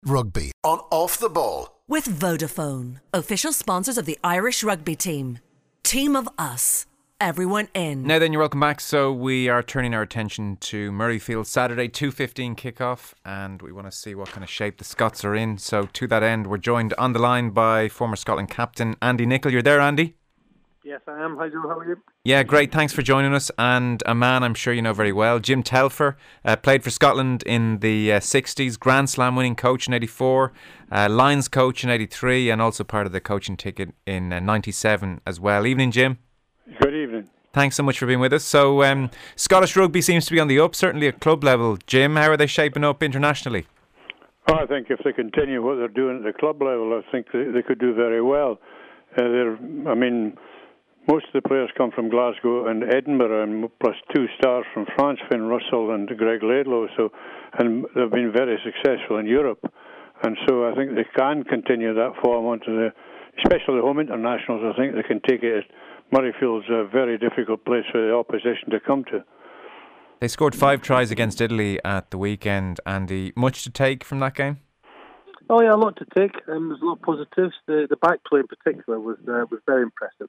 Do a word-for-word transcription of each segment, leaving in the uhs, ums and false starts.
Rugby on Off the Ball. With Vodafone, official sponsors of the Irish rugby team. Team of us. Everyone in. Now then, you're welcome back. So we are turning our attention to Murrayfield Saturday, two fifteen kickoff, and we want to see what kind of shape the Scots are in. So to that end, we're joined on the line by former Scotland captain Andy Nicol. You're there, Andy? Yes, I am. Hi, Joe. How are you? Yeah, great. Thanks for joining us. And a man I'm sure you know very well, Jim Telfer, uh, played for Scotland in the uh, sixties, Grand Slam winning coach in eighty-four, uh, Lions coach in eighty-three, and also part of the coaching ticket in uh, ninety-seven as well. Evening, Jim. Good evening. Thanks so much for being with us. So, um, Scottish rugby seems to be on the up, certainly at club level. Jim, how are they shaping up internationally? Oh, I think if they continue what they're doing at the club level, I think they, they could do very well. Uh, they're, I mean, most of the players come from Glasgow and Edinburgh, and plus two stars from France, Finn Russell and Greg Laidlaw. So, and they've been very successful in Europe, and so I think they can continue that form onto the, especially the home internationals. I think they can take it. Murrayfield's a very difficult place for the opposition to come to. They scored five tries against Italy at the weekend. Andy, much to take from that game? Oh yeah, a lot to take. Um, there's a lot of positives. The the back play in particular was uh, was very impressive.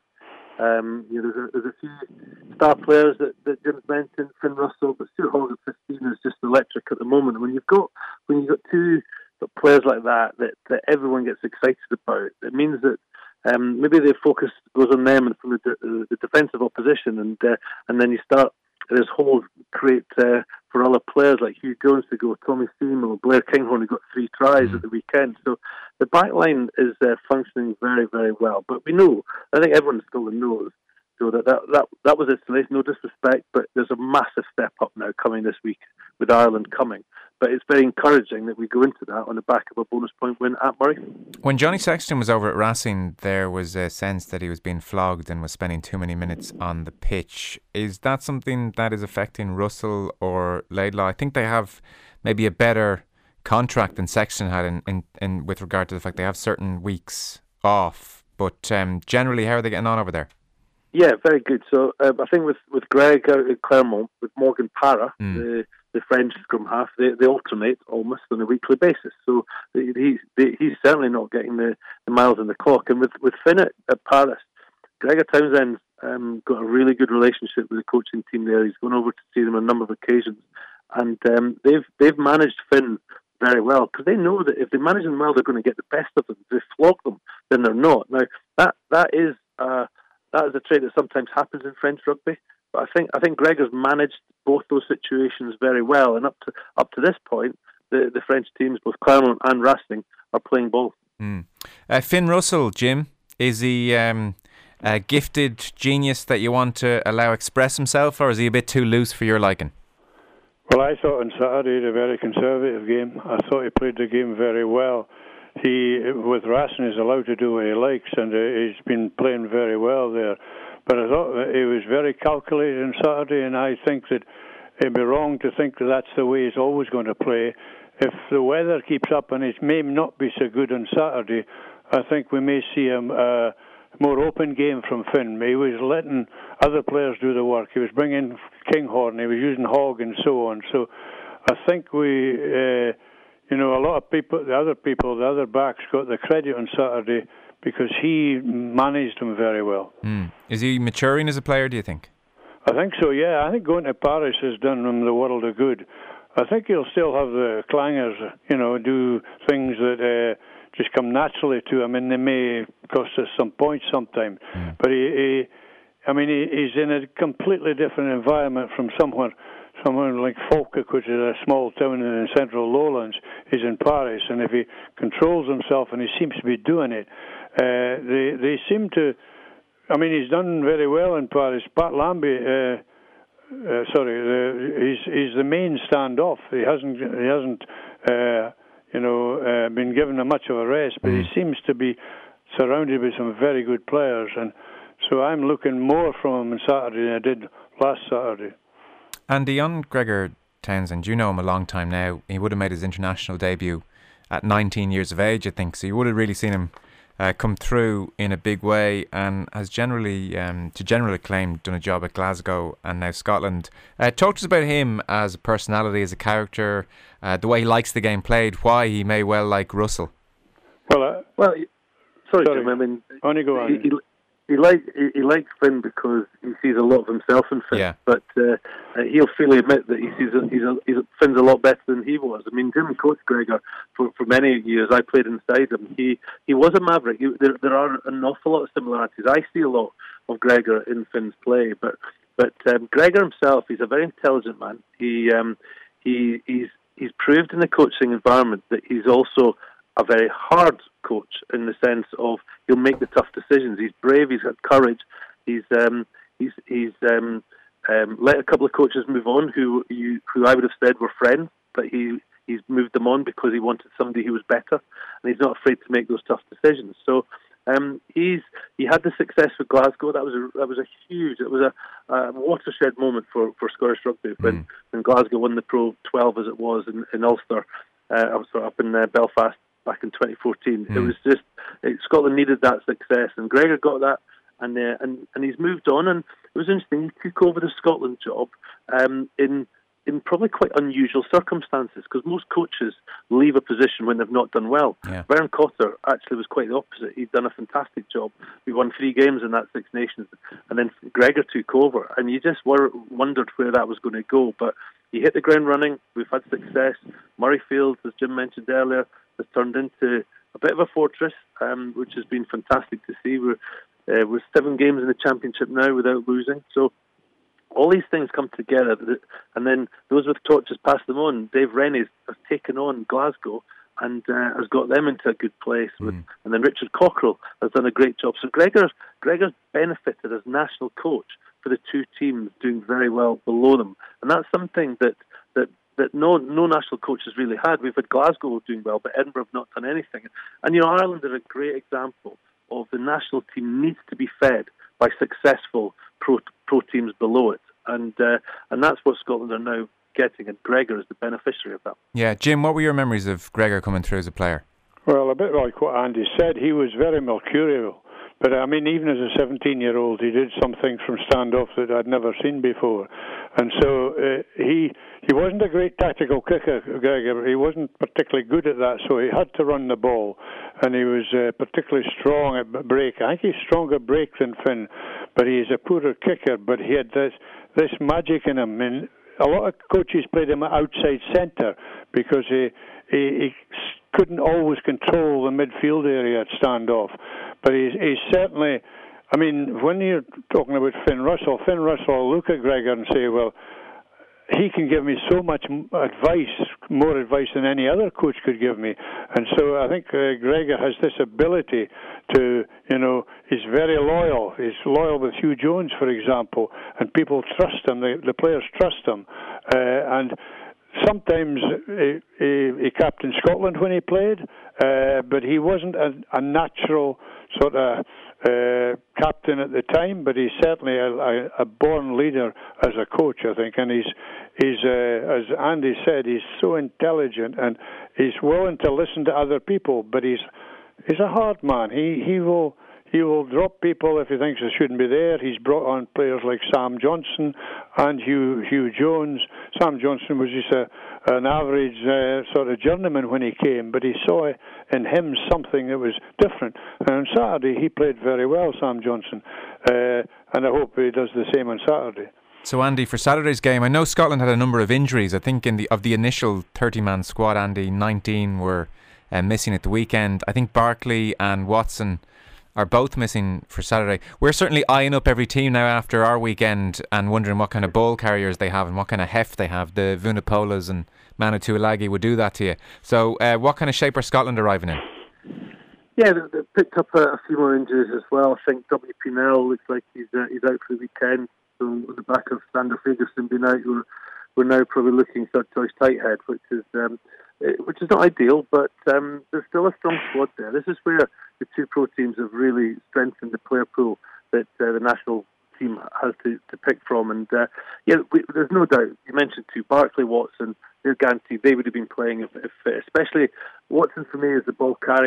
Um, you know, there's a, there's a few star players that, that Jim's mentioned, Finn Russell, but Stuart Hogg at fifteen is just electric at the moment. When you've got when you've got two players like that that, that everyone gets excited about, it means that um, maybe the focus goes on them and from the, de- the defensive opposition, and uh, and then you start this whole create uh, for other players like Hugh Jones to go, Tommy Seymour, Blair Kinghorn, who got three tries mm. at the weekend. So the back line is uh, functioning very, very well. But we know, I think everyone still knows, so that that, that that was its place, no disrespect, but there's a massive step up now coming this week with Ireland coming. But it's very encouraging that we go into that on the back of a bonus point win at Murray. When Johnny Sexton was over at Racing, there was a sense that he was being flogged and was spending too many minutes on the pitch. Is that something that is affecting Russell or Laidlaw? I think they have maybe a better contract than Sexton had in, in, in with regard to the fact they have certain weeks off. But um, generally, how are they getting on over there? Yeah, very good. So um, I think with, with Greg out at Clermont, with Morgan Parra, mm. the the French scrum half, they, they alternate almost on a weekly basis. So he, he he's certainly not getting the, the miles in the clock. And with, with Finn at, at Paris, Gregor Townsend's um, got a really good relationship with the coaching team there. He's gone over to see them on a number of occasions. And um, they've they've managed Finn very well, because they know that if they manage them well, they're going to get the best of them. If they flog them, then they're not. Now, that that is uh, that is a trait that sometimes happens in French rugby. But I think I think Greg has managed both those situations very well, and up to up to this point, the, the French teams, both Clermont and Racing, are playing both. Mm. Uh, Finn Russell, Jim, is he um, a gifted genius that you want to allow express himself, or is he a bit too loose for your liking? Well, I thought on Saturday he had a very conservative game. I thought he played the game very well. He, with Racing, is allowed to do what he likes, and uh, he's been playing very well there. But I thought that he was very calculated on Saturday, and I think that it'd be wrong to think that that's the way he's always going to play. If the weather keeps up and it may not be so good on Saturday, I think we may see a uh, more open game from Finn. He was letting other players do the work. He was bringing Kinghorn, he was using Hogg and so on. So I think we, uh, you know, a lot of people, the other people, the other backs got the credit on Saturday, because he managed them very well. Mm. Is he maturing as a player, do you think? I think so, yeah. I think going to Paris has done him the world of good. I think he'll still have the clangers, you know, do things that uh, just come naturally to him, and they may cost us some points sometimes. Mm. But he, he, I mean, he, he's in a completely different environment from somewhere, somewhere like Falkirk, which is a small town in the central lowlands. He's in Paris, and if he controls himself, and he seems to be doing it, Uh, they they seem to. I mean, he's done very well in Paris. Pat Lambie, uh, uh, sorry, uh, he's he's the main standoff. He hasn't he hasn't uh, you know uh, been given a much of a rest, but he seems to be surrounded with some very good players, and so I'm looking more from him on Saturday than I did last Saturday. Andy, on Gregor Townsend, you know him a long time now. He would have made his international debut at nineteen years of age, I think. So you would have really seen him uh, come through in a big way and has generally, um, to general acclaim, done a job at Glasgow and now Scotland. Uh, talk to us about him as a personality, as a character, uh, the way he likes the game played, why he may well like Russell. Well, uh, Well, sorry, sorry. Jim. I mean, On you go on. he, he, he, like, he, he likes Finn because he sees a lot of himself in Finn. Yeah. But uh, uh, he'll freely admit that he sees a, he's a, he's a, Finn's a lot better than he was. I mean, Jim coached Gregor for, for many years. I played inside him. He he was a maverick. He, there, there are an awful lot of similarities. I see a lot of Gregor in Finn's play, but but um, Gregor himself, he's a very intelligent man. He um, he he's he's proved in the coaching environment that he's also a very hard coach in the sense of he'll make the tough decisions. He's brave. He's got courage. He's um, he's he's um, um, let a couple of coaches move on who you, who I would have said were friends, but he he's moved them on because he wanted somebody who was better, and he's not afraid to make those tough decisions. So um, he's he had the success with Glasgow. That was a that was a huge. It was a, a watershed moment for, for Scottish rugby when, mm. when Glasgow won the Pro twelve as it was in, in Ulster. Uh, I was up in uh, Belfast back in twenty fourteen. Mm. It was just it, Scotland needed that success, and Gregor got that, and uh, and and he's moved on. And it was interesting. He took over the Scotland job um, in in probably quite unusual circumstances, because most coaches leave a position when they've not done well. Yeah. Vern Cotter actually was quite the opposite. He'd done a fantastic job. We won three games in that Six Nations, and then Gregor took over, and you just were, wondered where that was going to go. But he hit the ground running. We've had success. Murrayfield, as Jim mentioned earlier, has turned into a bit of a fortress, um, which has been fantastic to see. We're, uh, we're seven games in the championship now without losing. So all these things come together, and then those with torches pass them on. Dave Rennie has taken on Glasgow and uh, has got them into a good place. With, mm. And then Richard Cockrell has done a great job. So Gregor's, Gregor's benefited as national coach for the two teams doing very well below them. And that's something that that, that no no national coach has really had. We've had Glasgow doing well, but Edinburgh have not done anything. And, you know, Ireland are a great example of the national team needs to be fed by successful pro pro teams below it, and uh, and that's what Scotland are now getting, and Gregor is the beneficiary of that. Yeah, Jim, what were your memories of Gregor coming through as a player? Well, a bit like what Andy said, he was very mercurial. But I mean, even as a seventeen-year-old, he did some things from standoff that I'd never seen before, and so uh, he he wasn't a great tactical kicker, Gregor. He wasn't particularly good at that, so he had to run the ball, and he was uh, particularly strong at break. I think he's stronger break than Finn, but he's a poorer kicker. But he had this this magic in him. And a lot of coaches played him outside centre because he he. he couldn't always control the midfield area at standoff. But he's, he's certainly, I mean, when you're talking about Finn Russell, Finn Russell will look at Gregor and say, well, he can give me so much advice, more advice than any other coach could give me. And so I think uh, Gregor has this ability to, you know, he's very loyal. He's loyal with Hugh Jones, for example, and people trust him. The, the players trust him. Uh, and Sometimes he, he, he captained Scotland when he played, uh, but he wasn't a, a natural sort of uh, captain at the time. But he's certainly a, a, a born leader as a coach, I think. And he's, he's uh, as Andy said, he's so intelligent and he's willing to listen to other people. But he's he's a hard man. He he will. He will drop people if he thinks they shouldn't be there. He's brought on players like Sam Johnson and Hugh Hugh Jones. Sam Johnson was just a, an average uh, sort of journeyman when he came, but he saw in him something that was different. And on Saturday, he played very well, Sam Johnson. Uh, and I hope he does the same on Saturday. So, Andy, for Saturday's game, I know Scotland had a number of injuries. I think in the of the initial thirty-man squad, Andy, nineteen were uh, missing at the weekend. I think Barkley and Watson are both missing for Saturday. We're certainly eyeing up every team now after our weekend and wondering what kind of ball carriers they have and what kind of heft they have. The Vunipolas and Manu Tuilagi would do that to you. So uh, what kind of shape are Scotland arriving in? Yeah, they, they picked up a, a few more injuries as well. I think W P Nell looks like he's uh, he's out for the weekend. So on the back of Sander Ferguson being out, we're, we're now probably looking at Joyce Tighthead, which is um, which is not ideal, but um, there's still a strong squad there. This is where the two pro teams have really strengthened the player pool that uh, the national team has to, to pick from. And uh, yeah, we, there's no doubt. You mentioned two, Barkley, Watson. They're guaranteed they would have been playing if, if especially Watson for me is the ball carrier.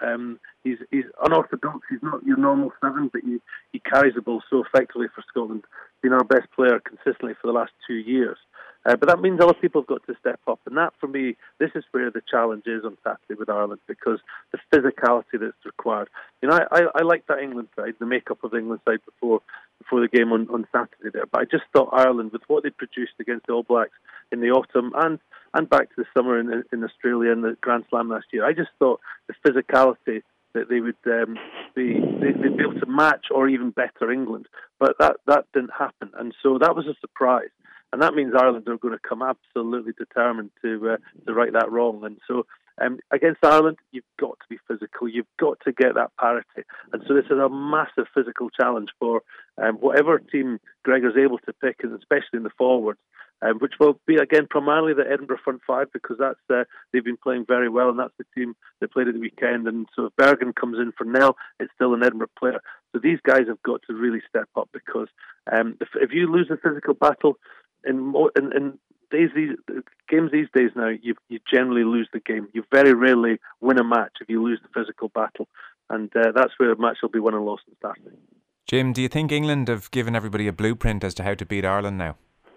Um, he's he's unorthodox. He's not your normal seven, but he, he carries the ball so effectively for Scotland. Been our best player consistently for the last two years. Uh, but that means other people have got to step up. And that, for me, this is where the challenge is on Saturday with Ireland, because the physicality that's required. You know, I, I, I like that England side, the makeup of the England side before before the game on, on Saturday there. But I just thought Ireland, with what they produced against the All Blacks in the autumn and, and back to the summer in, in Australia and the Grand Slam last year, I just thought the physicality that they would um, be they, they'd be able to match or even better England. But that, that didn't happen. And so that was a surprise. And that means Ireland are going to come absolutely determined to uh, to right that wrong. And so um, against Ireland, you've got to be physical. You've got to get that parity. And so this is a massive physical challenge for um, whatever team Gregor's able to pick, and especially in the forwards, um, which will be, again, primarily the Edinburgh front five, because that's uh, they've been playing very well, and that's the team that played at the weekend. And so if Bergen comes in for Nell, it's still an Edinburgh player. So these guys have got to really step up, because um, if, if you lose a physical battle, In, in, in days these games these days now, you you generally lose the game. You very rarely win a match if you lose the physical battle, and uh, that's where a match will be won and lost on Saturday. Jim, do you think England have given everybody a blueprint as to how to beat Ireland now?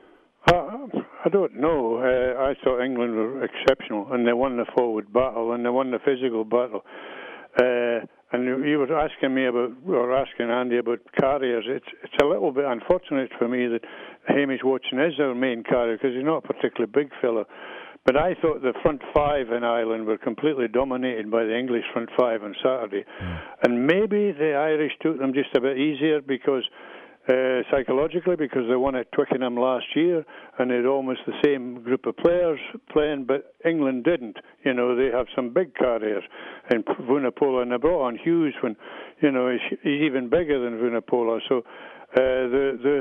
Uh, I don't know. Uh, I thought England were exceptional, and they won the forward battle, and they won the physical battle. Uh, and you were asking me about, or asking Andy about carriers. It's it's a little bit unfortunate for me that Hamish Watson is our main carrier, because he's not a particularly big fella. But I thought the front five in Ireland were completely dominated by the English front five on Saturday. Mm. And maybe the Irish took them just a bit easier because uh, psychologically, because they won at Twickenham last year, and they had almost the same group of players playing, but England didn't. You know, they have some big carriers in Vunipola, and they brought on Hughes when, you know, he's, he's even bigger than Vunipola. So uh, the the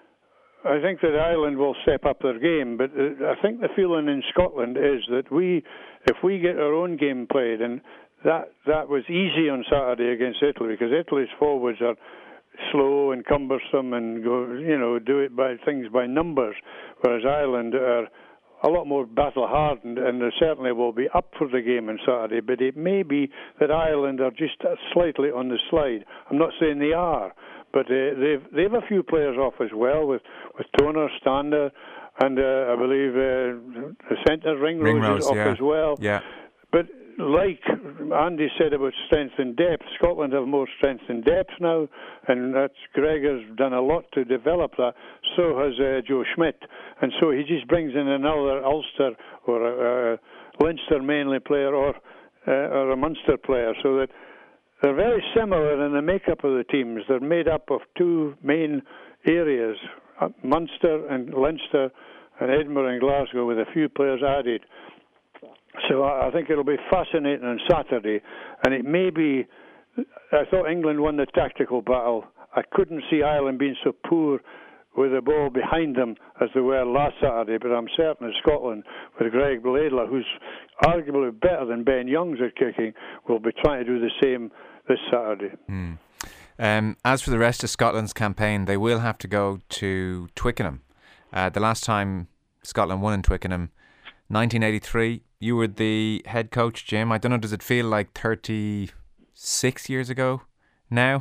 I think that Ireland will step up their game, but uh, I think the feeling in Scotland is that we, if we get our own game played, and that that was easy on Saturday against Italy, because Italy's forwards are slow and cumbersome and go, you know, do it by things by numbers, whereas Ireland are a lot more battle hardened, and they certainly will be up for the game on Saturday. But it may be that Ireland are just slightly on the slide. I'm not saying they are, but uh, they've they've a few players off as well, with with Toner, Stander, and uh, I believe uh, the centre Ringrose, Ringrose is off yeah. as well. Yeah. But like Andy said about strength and depth, Scotland have more strength and depth now, and that's Gregor's done a lot to develop that. So has uh, Joe Schmidt, and so he just brings in another Ulster or a, a Leinster mainly player, or uh, or a Munster player, so that they're very similar in the makeup of the teams. They're made up of two main areas, Munster and Leinster, and Edinburgh and Glasgow, with a few players added. So I think it'll be fascinating on Saturday, and it may be. I thought England won the tactical battle. I couldn't see Ireland being so poor with the ball behind them as they were last Saturday, but I'm certain Scotland, with Greg Laidlaw, who's arguably better than Ben Youngs at kicking, will be trying to do the same this Saturday. Mm. Um, as for the rest of Scotland's campaign, they will have to go to Twickenham. Uh, the last time Scotland won in Twickenham, nineteen eighty-three. You were the head coach, Jim. I don't know, does it feel like thirty-six years ago now?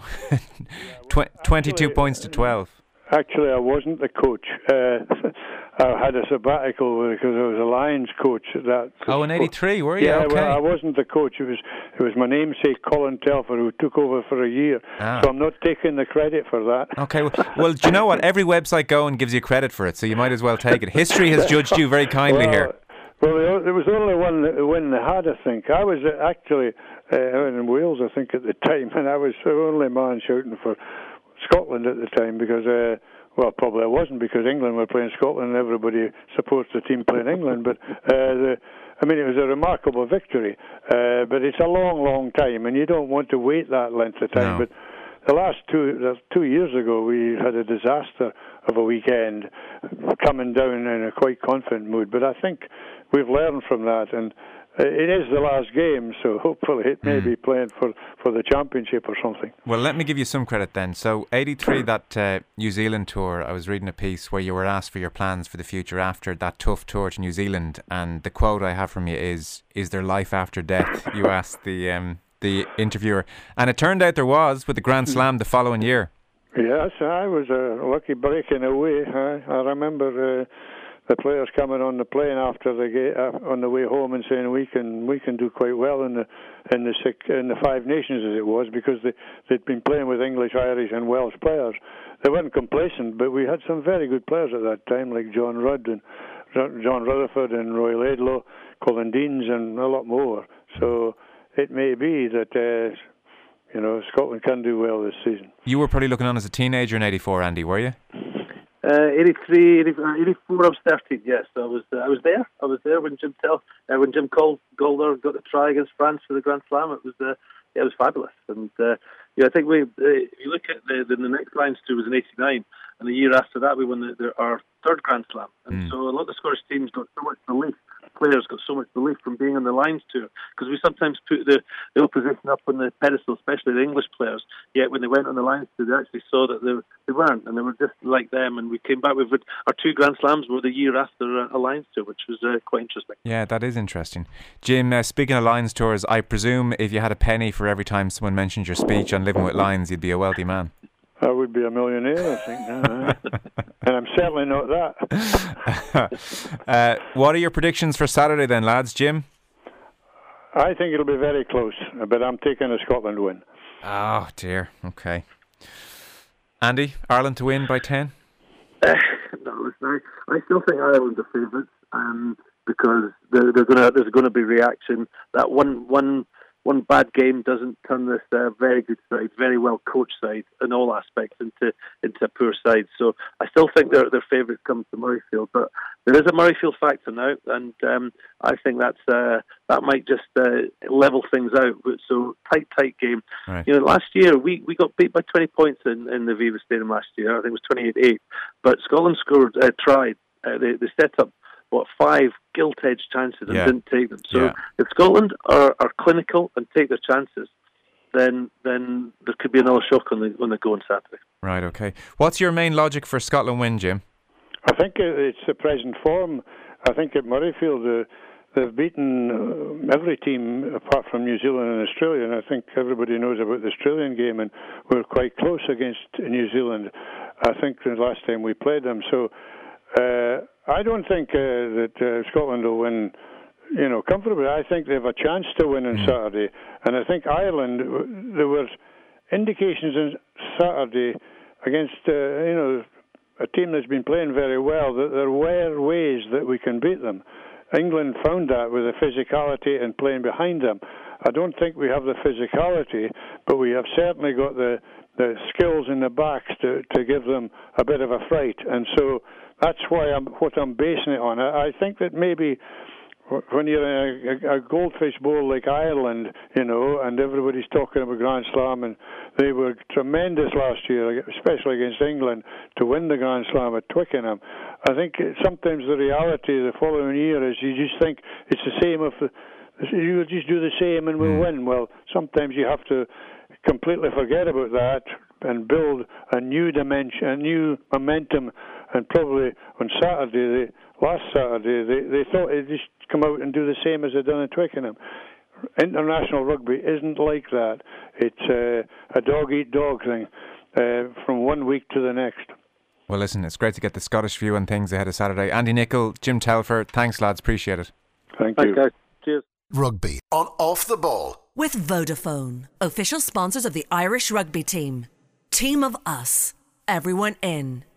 Tw- twenty-two points to twelve. Actually, I wasn't the coach. Uh, I had a sabbatical because I was a Lions coach at that. Oh, in eighty-three, were you? Yeah, okay. Well, I wasn't the coach. It was it was my namesake, Colin Telfer, who took over for a year. Ah. So I'm not taking the credit for that. Okay, well, well, do you know what? Every website going gives you credit for it, so you might as well take it. History has judged you very kindly well, here. Well, there was only one win they had, I think. I was actually uh, in Wales, I think, at the time, and I was the only man shouting for Scotland at the time because, uh, well, probably I wasn't, because England were playing Scotland and everybody supports the team playing England. But, uh, the, I mean, it was a remarkable victory. Uh, but it's a long, long time, and you don't want to wait that length of time. No. But the last two, two years ago, we had a disaster of a weekend, coming down in a quite confident mood. But I think we've learned from that, and it is the last game, so hopefully it may mm. be playing for, for the championship or something. Well, let me give you some credit then. So, eighty-three, that uh, New Zealand tour, I was reading a piece where you were asked for your plans for the future after that tough tour to New Zealand, and the quote I have from you is, "Is there life after death?" You asked the um, the interviewer. And it turned out there was, with the Grand Slam the following year. Yes, I was a lucky break in a way. I, I remember uh, the players coming on the plane after the ga- uh, on the way home and saying we can we can do quite well in the in the six, in the Five Nations as it was, because they they'd been playing with English, Irish, and Welsh players. They weren't complacent, but we had some very good players at that time, like John Rudd and John Rutherford and Roy Laidlaw, Colin Deans, and a lot more. So it may be that uh, you know Scotland can do well this season. You were probably looking on as a teenager in eighty-four, Andy, were you? Uh, eighty-three, eighty, uh, eighty-four, I was thirteen, yes. I was uh, I was there. I was there when Jim Tell, uh, when Jim Golder got the try against France for the Grand Slam. It was uh, yeah, it was fabulous. And uh, yeah, I think we, uh, if you look at the, the, the next Lions tour was in eighty-nine, and the year after that we won the, the, our third Grand Slam. And mm. so a lot of Scottish teams got so much belief, players got so much belief from being on the Lions tour, because we sometimes put the, the opposition up on the pedestal, especially the English players. Yet when they went on the Lions tour, they actually saw that they, they weren't, and they were just like them. And we came back with our two Grand Slams were the year after a, a Lions tour, which was uh, quite interesting. Yeah, that is interesting. Jim, uh, speaking of Lions tours, I presume if you had a penny for every time someone mentioned your speech on Living with Lions, you'd be a wealthy man. I would be a millionaire, I think. Now, and I'm certainly not that. uh, what are your predictions for Saturday then, lads? Jim? I think it'll be very close, but I'm taking a Scotland win. Oh, dear. Okay. Andy, Ireland to win by ten? Uh, no, listen, I, I still think Ireland are favourites, um, because they're, they're gonna, there's going to be reaction. That one... one One bad game doesn't turn this uh, very good side, very well coached side in all aspects into into a poor side. So I still think their their favourites come to Murrayfield, but there is a Murrayfield factor now, and um, I think that's uh, that might just uh, level things out. So tight, tight game. Right. You know, last year we, we got beat by twenty points in, in the Viva Stadium last year. I think it was twenty-eight eight, but Scotland scored, uh, tried. Uh, they they set up. What, five gilt-edged chances and yeah. didn't take them. So yeah. if Scotland are, are clinical and take their chances, then then there could be another shock on the when they go on Saturday. Right, okay. What's your main logic for Scotland win, Jim? I think it's the present form. I think at Murrayfield uh, they've beaten uh, every team apart from New Zealand and Australia, and I think everybody knows about the Australian game, and we're quite close against New Zealand. I think the last time we played them. So Uh, I don't think uh, that uh, Scotland will win, you know, comfortably. I think they have a chance to win on mm. Saturday, and I think Ireland. There were indications on Saturday against, uh, you know, a team that's been playing very well that there were ways that we can beat them. England found that with the physicality and playing behind them. I don't think we have the physicality, but we have certainly got the the skills in the backs to to give them a bit of a fright, and so. That's why I'm what I'm basing it on. I, I think that maybe when you're in a, a goldfish bowl like Ireland, you know, and everybody's talking about Grand Slam, and they were tremendous last year, especially against England, to win the Grand Slam at Twickenham. I think sometimes the reality the following year is you just think it's the same if the, you just do the same and we'll win. Well, sometimes you have to completely forget about that and build a new dimension, a new momentum. And probably on Saturday, they, last Saturday, they, they thought they'd just come out and do the same as they'd done in Twickenham. International rugby isn't like that. It's uh, a dog-eat-dog thing uh, from one week to the next. Well, listen, it's great to get the Scottish view on things ahead of Saturday. Andy Nicholl, Jim Telfer, thanks, lads. Appreciate it. Thank you. Okay. Cheers. Rugby on Off the Ball. With Vodafone, official sponsors of the Irish rugby team. Team of us. Everyone in.